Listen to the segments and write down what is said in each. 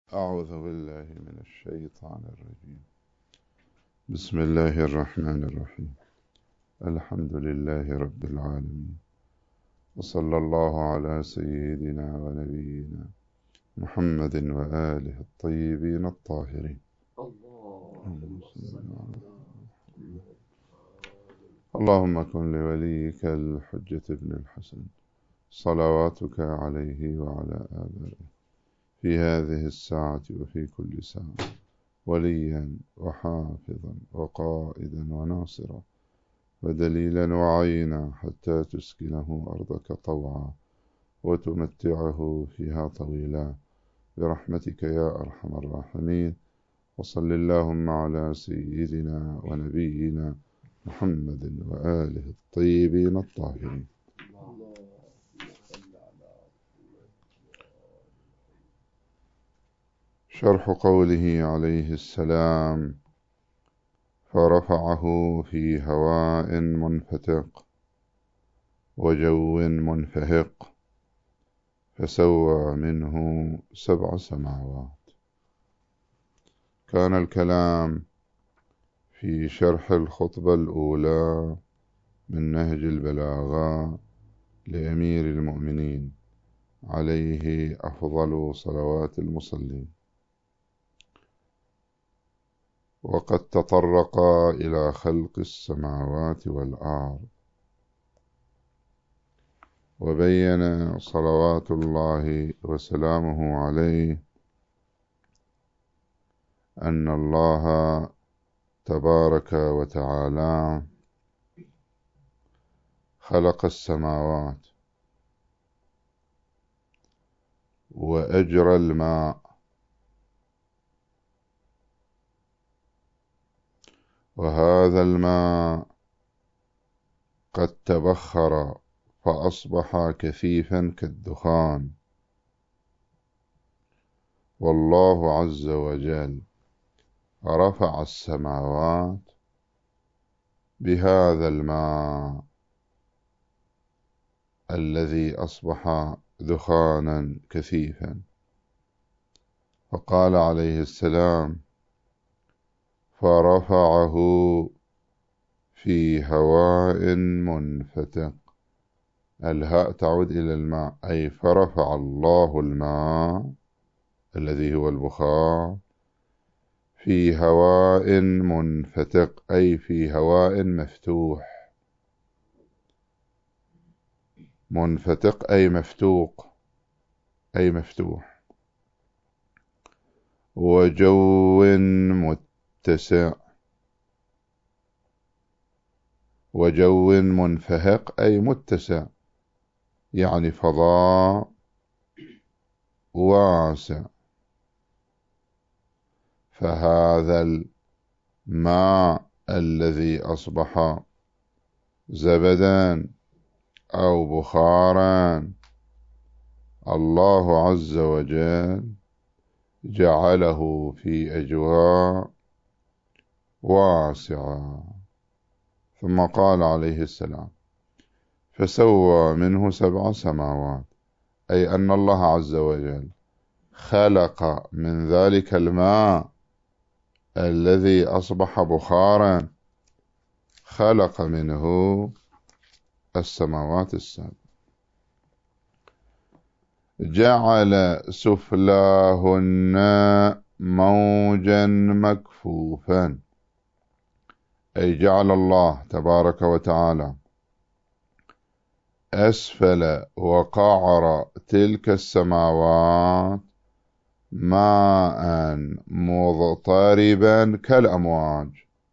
أعوذ بالله من الشيطان الرجيم. بسم الله الرحمن الرحيم. الحمد لله رب العالمين، وصلى الله على سيدنا ونبينا محمد وآله الطيبين الطاهرين. اللهم كن لوليك الحجة ابن الحسن صلواتك عليه وعلى آبائه في هذه الساعة وفي كل ساعة وليا وحافظا وقائدا وناصرا ودليلا وعينا حتى تسكنه أرضك طوعا وتمتعه فيها طويلا برحمتك يا أرحم الراحمين. وصل اللهم على سيدنا ونبينا محمد وآله الطيبين الطاهرين. شرح قوله عليه السلام: فرفعه في هواء منفتق وجو منفهق فسوى منه 7 سماوات. كان الكلام في شرح الخطبة الأولى من نهج البلاغة لأمير المؤمنين عليه أفضل صلوات المصلين، وقد تطرق إلى خلق السماوات والأرض، وبين صلوات الله وسلامه عليه أن الله تبارك وتعالى خلق السماوات وأجرى الماء، وهذا الماء قد تبخر فأصبح كثيفا كالدخان، والله عز وجل رفع السماوات بهذا الماء الذي أصبح دخانا كثيفا، فقال عليه السلام: فرفعه في هواء منفتق. الهاء تعود إلى الماء، أي فرفع الله الماء الذي هو البخار في هواء منفتق، أي في هواء مفتوح. منفتق أي مفتوق، أي مفتوح. وجو متسع، وجو منفهق أي متسع، يعني فضاء واسع. فهذا الماء الذي أصبح زبدا أو بخارا، الله عز وجل جعله في أجواء واسعة. ثم قال عليه السلام: فسوى منه 7 سماوات، أي أن الله عز وجل خلق من ذلك الماء الذي أصبح بخارا، خلق منه السماوات السبع، جعل سفلاهن موجا مكفوفا، أي جعل الله تبارك وتعالى أسفل وقعر تلك السماوات ماء مضطربا كالأمواج،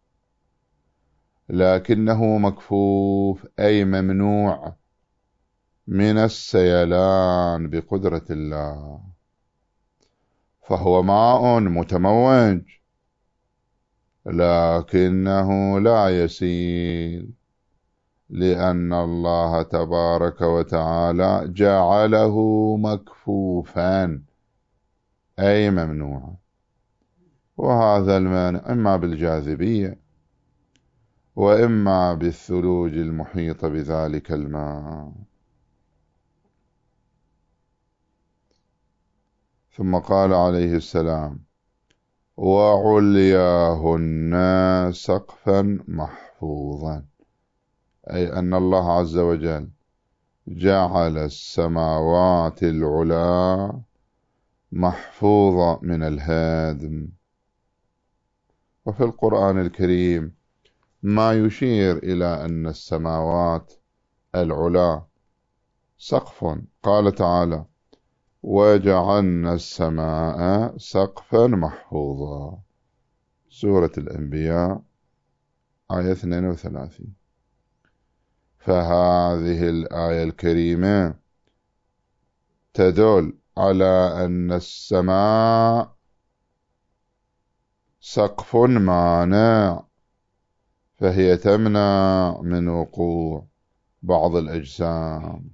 لكنه مكفوف أي ممنوع من السيلان بقدرة الله، فهو ماء متموج لكنه لا يسيل، لأن الله تبارك وتعالى جعله مكفوفا أي ممنوعا. وهذا المانع إما بالجاذبية وإما بالثلوج المحيط بذلك الماء. ثم قال عليه السلام: وعلياهن سقفا محفوظا، أي أن الله عز وجل جعل السماوات العلى محفوظة من الهدم. وفي القرآن الكريم ما يشير إلى أن السماوات العلى سقف. قال تعالى: وجعلنا السماء سقفا محفوظا، سورة الأنبياء آية 32. فهذه الآية الكريمة تدل على أن السماء سقف مانع، فهي تمنع من وقوع بعض الأجسام.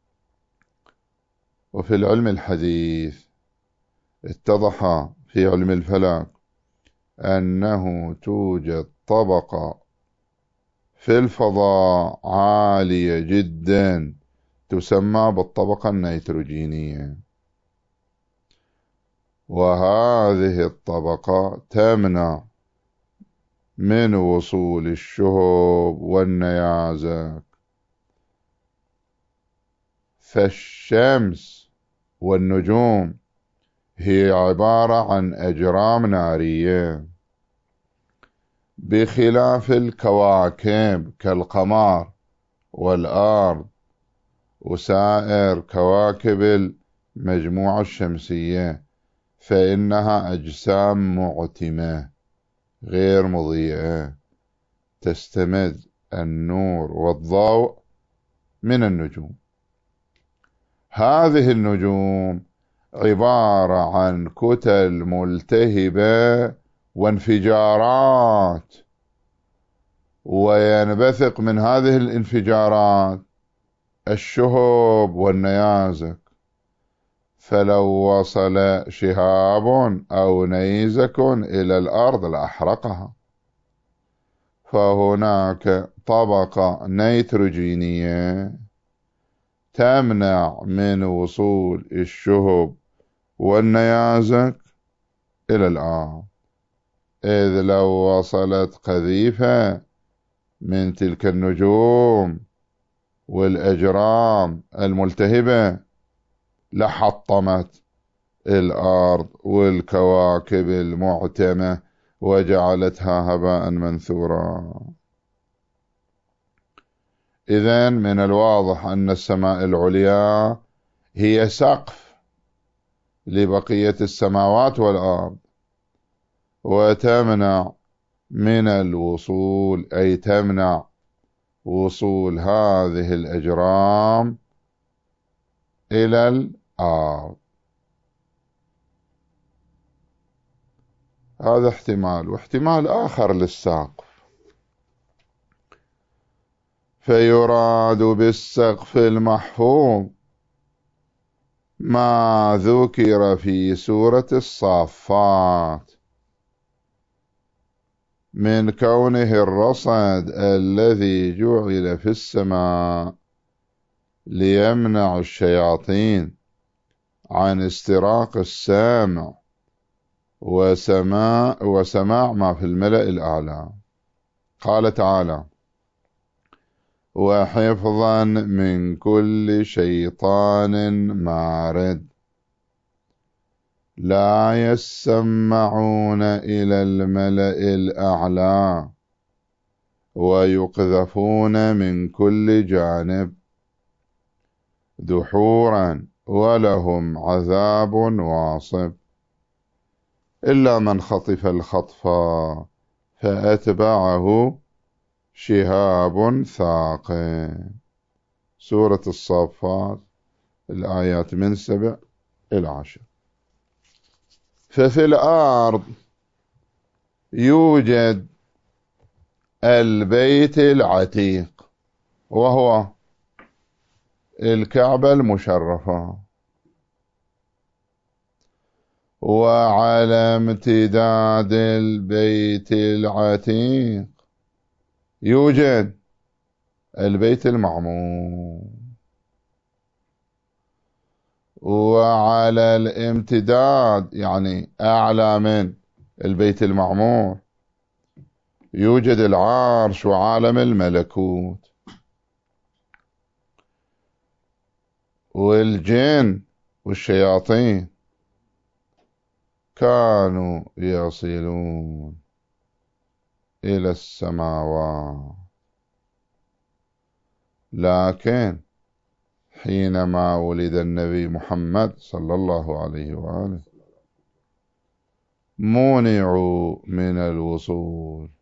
وفي العلم الحديث اتضح في علم الفلك أنه توجد طبقة في الفضاء عالية جدا تسمى بالطبقة النيتروجينية، وهذه الطبقة تمنع من وصول الشهب والنيازك. فالشمس والنجوم هي عبارة عن أجرام نارية، بخلاف الكواكب كالقمر والأرض وسائر كواكب المجموعة الشمسية، فإنها أجسام معتمة غير مضيئة، تستمد النور والضوء من النجوم. هذه النجوم عبارة عن كتل ملتهبة وانفجارات، وينبثق من هذه الانفجارات الشهب والنيازك، فلو وصل شهاب أو نيزك إلى الأرض لأحرقها. فهناك طبقة نيتروجينية تمنع من وصول الشهب والنيازك إلى الأرض، إذ لو وصلت قذيفة من تلك النجوم والأجرام الملتهبة لحطمت الأرض والكواكب المعتمة وجعلتها هباء منثورا. إذن من الواضح أن السماء العليا هي سقف لبقية السماوات والأرض، وتمنع من الوصول، أي تمنع وصول هذه الأجرام إلى الأرض. هذا احتمال. واحتمال آخر للسقف، فيراد بالسقف المحفوظ ما ذكر في سورة الصافات من كونه الرصد الذي جعل في السماء ليمنع الشياطين عن استراق السامع وسماع ما في الملأ الأعلى. قال تعالى: وحفظا من كل شيطان مارد لا يسمعون إلى الملأ الأعلى ويقذفون من كل جانب دحورا ولهم عذاب واصب إلا من خطف الخطفا فأتبعه شهاب ثاقب. سورة الصافات الآيات من 7 إلى 10. ففي الأرض يوجد البيت العتيق، وهو الكعبة المشرفة، وعلى امتداد البيت العتيق يوجد البيت المعمور، وعلى الامتداد يعني أعلى من البيت المعمور يوجد العرش وعالم الملكوت، والجن والشياطين كانوا يصلون إلى السماوات، لكن حينما ولد النبي محمد صلى الله عليه وآله منعوا من الوصول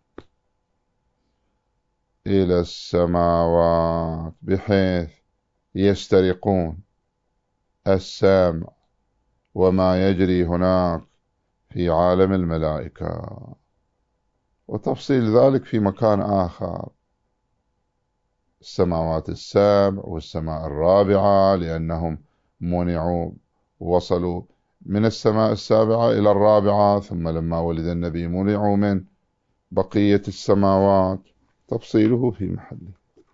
إلى السماوات بحيث يسترقون السامع وما يجري هناك في عالم الملائكة، وتفصيل ذلك في مكان آخر، السماوات السبع والسماء الرابعة، لأنهم منعوا وصلوا من السماء السابعة إلى الرابعة، ثم لما ولد النبي منعوا من بقية السماوات، تفصيله في محله.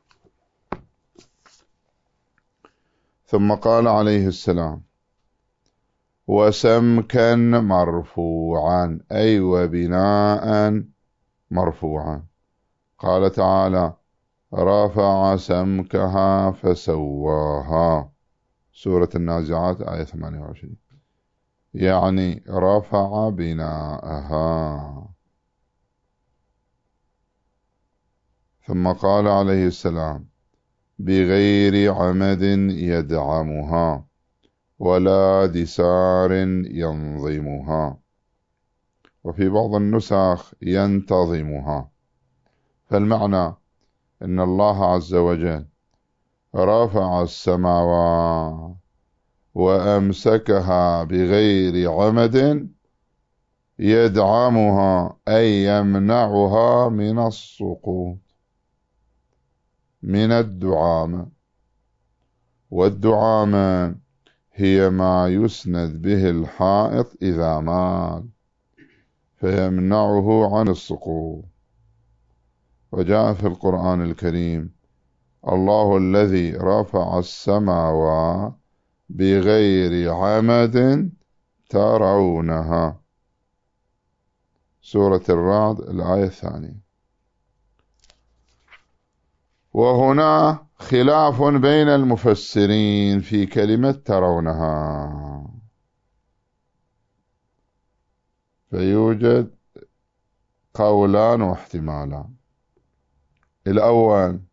ثم قال عليه السلام: وسمكا مرفوعا، أي وبناء مرفوعا. قال تعالى: رفع سمكها فسواها، سورة النازعات آية 28، يعني رفع بناءها. ثم قال عليه السلام: بغير عمد يدعمها ولا دسار ينظمها، وفي بعض النسخ ينتظمها. فالمعنى أن الله عز وجل رفع السماوات وأمسكها بغير عمد يدعمها، أي يمنعها من السقوط، من الدعامة. والدعامة هي ما يسند به الحائط إذا مال فيمنعه عن السقوط. وجاء في القرآن الكريم: الله الذي رفع السماوات بغير عمد ترونها، سورة الرعد الآية 2. وهنا خلاف بين المفسرين في كلمة ترونها، فيوجد قولان واحتمالان. الأول: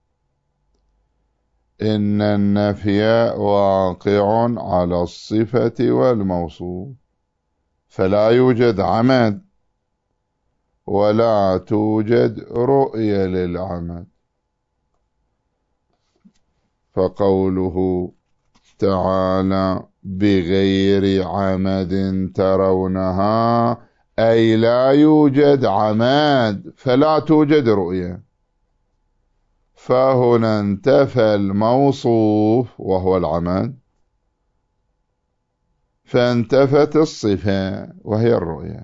إن النفي واقع على الصفة والموصوف، فلا يوجد عمد ولا توجد رؤية للعمد. فقوله تعالى: بغير عمد ترونها، أي لا يوجد عمد فلا توجد رؤية، فهنا انتفى الموصوف وهو العمد، فانتفت الصفة وهي الرؤية،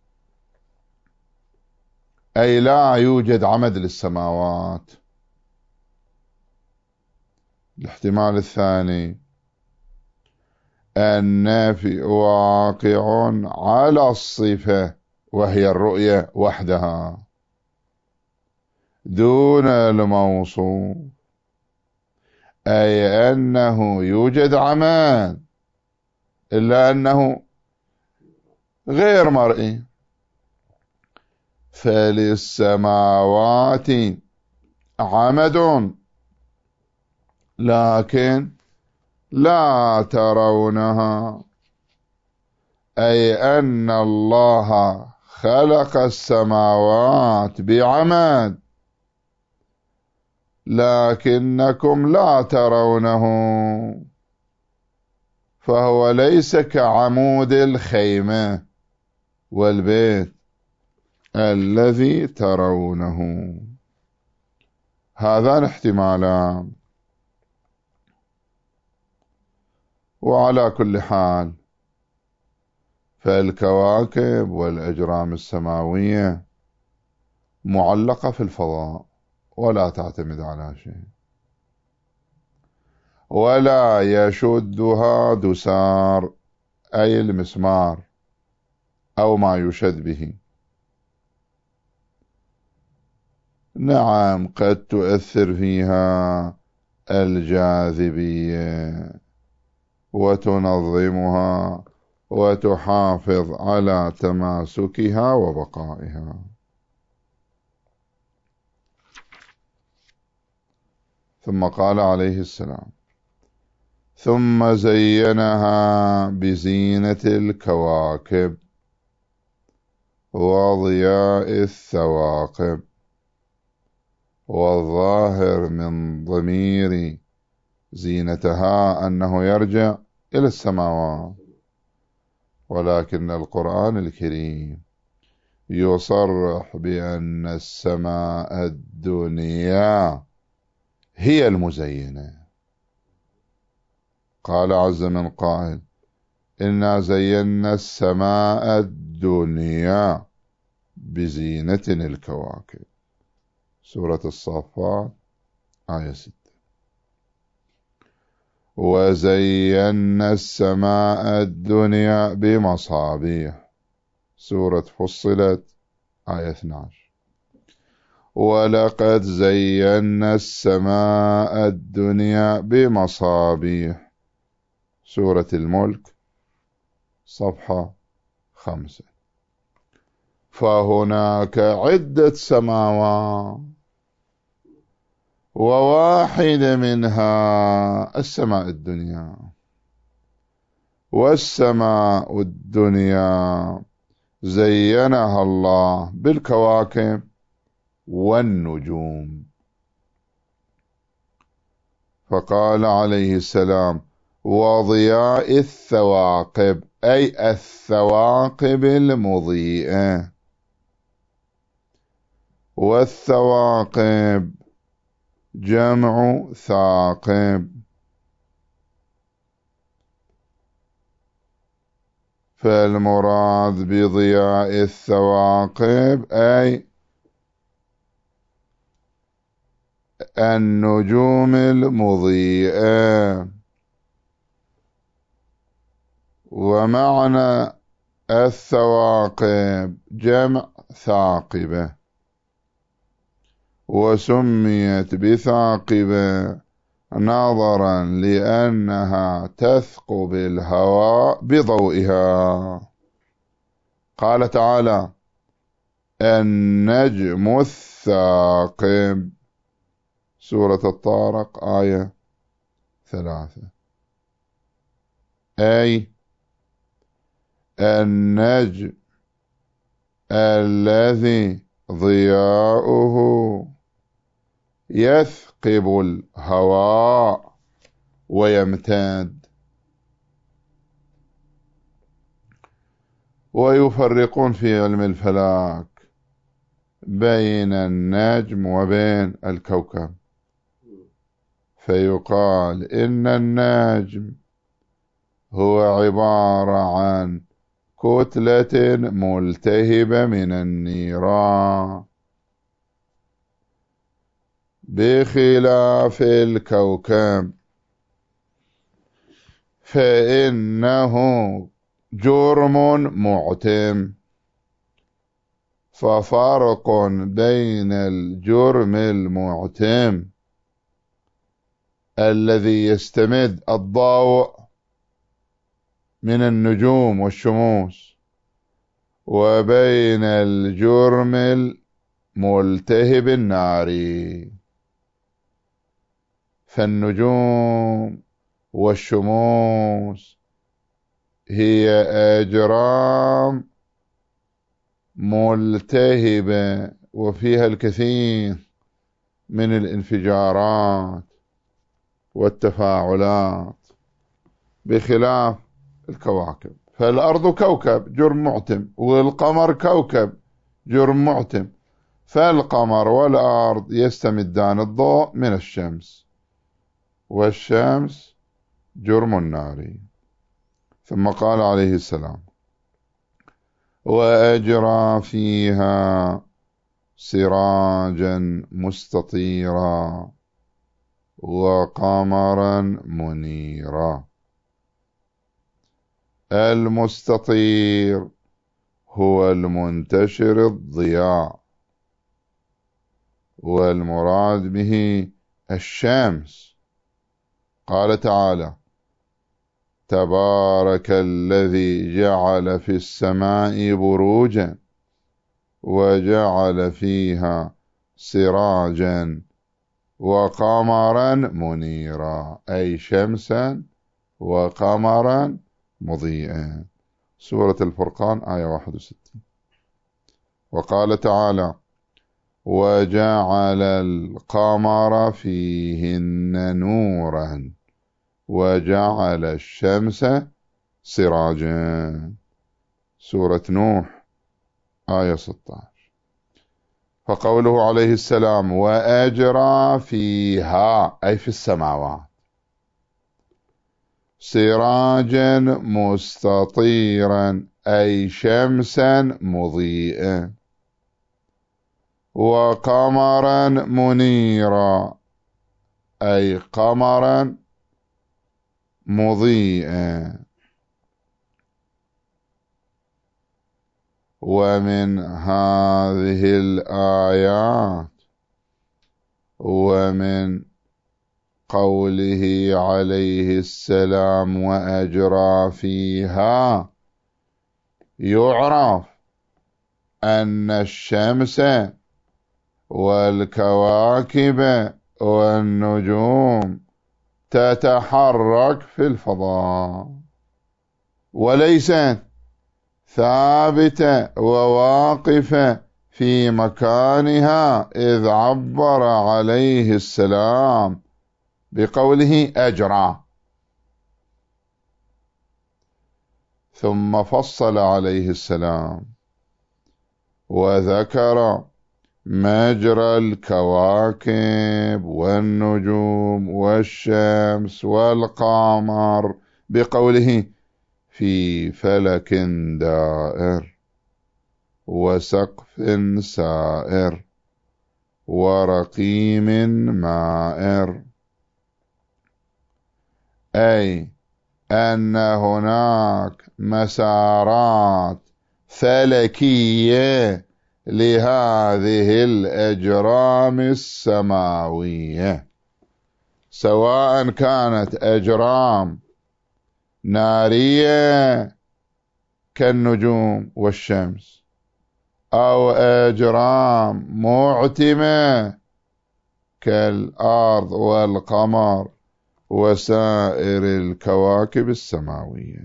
أي لا يوجد عمد للسماوات. الاحتمال الثاني: النافي واقع على الصفة وهي الرؤية وحدها دون الموصوف، أي أنه يوجد عمد إلا أنه غير مرئي. فللسماوات عمد لكن لا ترونها، أي أن الله خلق السماوات بعمد لكنكم لا ترونه، فهو ليس كعمود الخيمة والبيت الذي ترونه. هذان احتمالان. وعلى كل حال فالكواكب والأجرام السماوية معلقة في الفضاء ولا تعتمد على شيء، ولا يشدها دسار، أي المسمار أو ما يشد به. نعم قد تؤثر فيها الجاذبية وتنظمها وتحافظ على تماسكها وبقائها. ثم قال عليه السلام: ثم زينها بزينة الكواكب وضياء الثواقب. والظاهر من ضمير زينتها أنه يرجع إلى السماوات، ولكن القرآن الكريم يصرح بأن السماء الدنيا هي المزينة. قال عز من قائل: إنا زينا السماء الدنيا بزينة الكواكب. سورة الصافات آية 6. وزينا السماء الدنيا بمصابيح. سورة فصلت آية 12. ولقد زينا السماء الدنيا بمصابيح. سورة الملك صفحة 5. فهناك عدة سماوات، وواحدة منها السماء الدنيا. والسماء الدنيا زينها الله بالكواكب والنجوم. فقال عليه السلام: وضياء الثواقب، أي الثواقب المضيئة. والثواقب جمع ثاقب، فالمراد بضياء الثواقب أي النجوم المضيئة. ومعنى الثواقب جمع ثاقبة، وسميت بثاقبة نظرا لأنها تثقب الهواء بضوئها. قال تعالى: النجم الثاقب. سورة الطارق آية 3. أي النجم الذي ضياؤه يثقب الهواء ويمتد. ويفرقون في علم الفلك بين النجم وبين الكوكب، فيقال إن النجم هو عبارة عن كتلة ملتهبة من النيران، بخلاف الكوكب فإنه جرم معتم. ففرق بين الجرم المعتم الذي يستمد الضوء من النجوم والشموس، وبين الجرم الملتهب الناري. فالنجوم والشموس هي أجرام ملتهبة وفيها الكثير من الانفجارات والتفاعلات، بخلاف الكواكب. فالأرض كوكب جرم معتم، والقمر كوكب جرم معتم. فالقمر والأرض يستمدان الضوء من الشمس، والشمس جرم ناري. ثم قال عليه السلام: وأجرى فيها سراجا مستطيرا وقمرا منيرا. المستطير هو المنتشر الضياء، والمراد به الشمس. قال تعالى: تبارك الذي جعل في السماء بروجا وجعل فيها سراجا وقمرا منيرا، أي شمسا وقمرا مضيئا. سورة الفرقان آية 61. وقال تعالى: وجعل القمر فيهن نورا وجعل الشمس سراجا. سورة نوح آية 16. فقوله عليه السلام: وأجرى فيها، أي في السماوات، سراجا مستطيرا، أي شمسا مضيئا، وقمرا منيرا، أي قمرا مضيئا. ومن هذه الآيات ومن قوله عليه السلام: وأجرى فيها، يعرف أن الشمس والكواكب والنجوم تتحرك في الفضاء، وليست ثابتة وواقفة في مكانها، إذ عبر عليه السلام بقوله أجرى. ثم فصل عليه السلام وذكر مجرى الكواكب والنجوم والشمس والقمر بقوله: في فلك دائر وسقف سائر ورقيم مائر، أي أن هناك مسارات فلكية لهذه الأجرام السماوية، سواء كانت أجرام نارية كالنجوم والشمس، أو أجرام معتمة كالأرض والقمر وسائر الكواكب السماوية.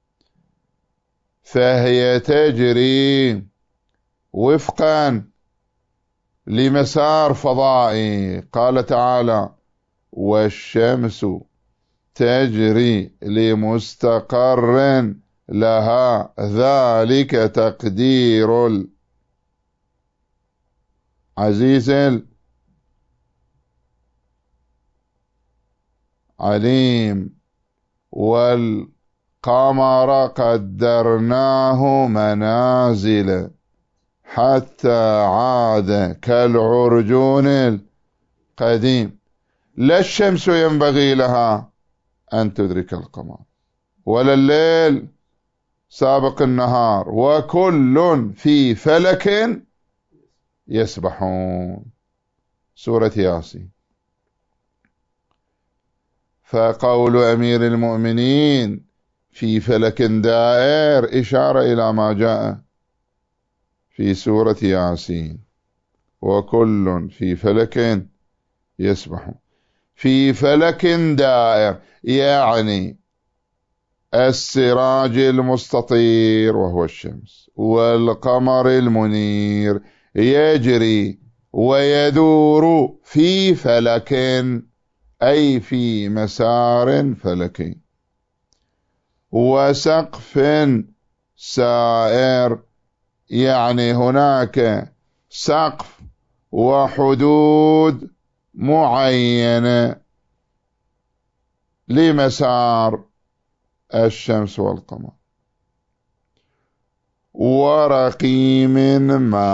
فهي تجري وفقا لمسار فضائي. قال تعالى: والشمس تجري لمستقر لها، ذلك تقدير العزيز العليم. والقمر قدرناه منازل حتى عاد كالعرجون القديم. لا الشمس ينبغي لها أن تدرك القمر، ولا الليل سابق النهار، وكل في فلك يسبحون. سورة ياسين. فقول أمير المؤمنين في فلك دائر إشارة إلى ما جاء في سورة ياسين: وكل في فلك يسبحون. في فلك دائر يعني السراج المستطير وهو الشمس، والقمر المنير يجري ويدور في فلك، أي في مسار فلكي، وسقف سائر يعني هناك سقف وحدود معينة لمسار الشمس والقمر. ورقيم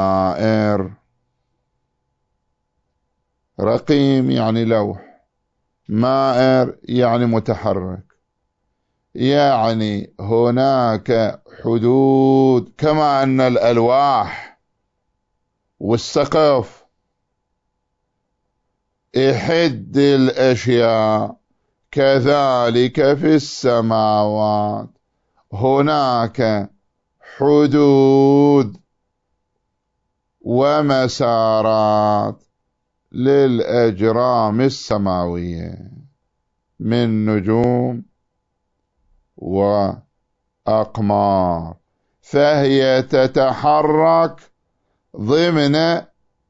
مائر، رقيم يعني لوح، مائر يعني متحرك، يعني هناك حدود، كما أن الألواح والسقف إحد الأشياء، كذلك في السماوات هناك حدود ومسارات للأجرام السماوية من نجوم وأقمار، فهي تتحرك ضمن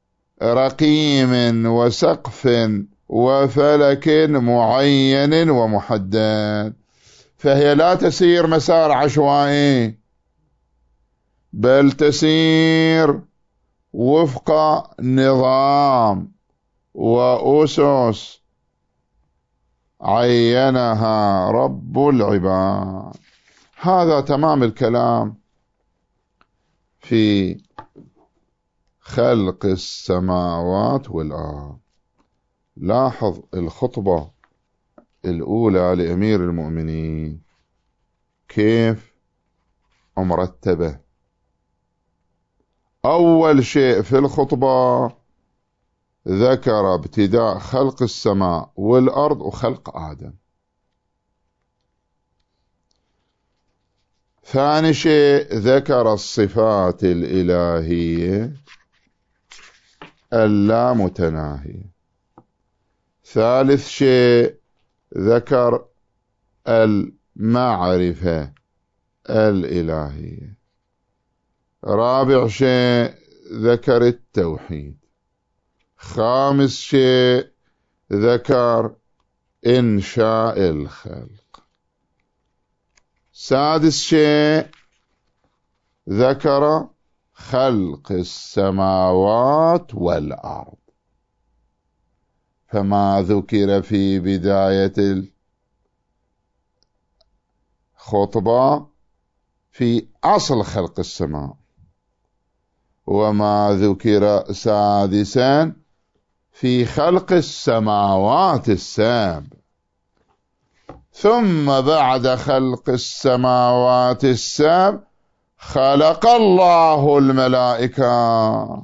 رقيم وسقف وفلك معين ومحدد، فهي لا تسير مسار عشوائي، بل تسير وفق نظام وأسس عينها رب العباد. هذا تمام الكلام في خلق السماوات والأرض. لاحظ الخطبة الأولى لأمير المؤمنين كيف مرتبة. أول شيء في الخطبة ذكر ابتداء خلق السماء والأرض وخلق آدم. ثاني شيء ذكر الصفات الإلهية اللامتناهية. ثالث شيء ذكر المعرفة الإلهية. رابع شيء ذكر التوحيد. خامس شيء ذكر إنشاء الخلق. سادس شيء ذكر خلق السماوات والأرض. فما ذكر في بداية الخطبة في أصل خلق السماء، وما ذكر سادسا في خلق السماوات السبع، ثم بعد خلق السماوات السبع خلق الله الملائكة،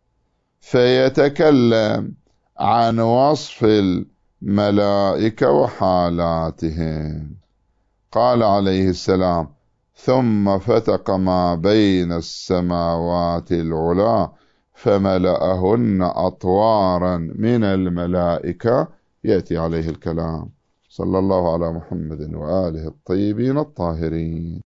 فيتكلم عن وصف الملائكة وحالاتهم. قال عليه السلام: ثم فتق ما بين السماوات العلى فملأهن أطوارا من الملائكة. يأتي عليه الكلام. صلى الله على محمد وآله الطيبين الطاهرين.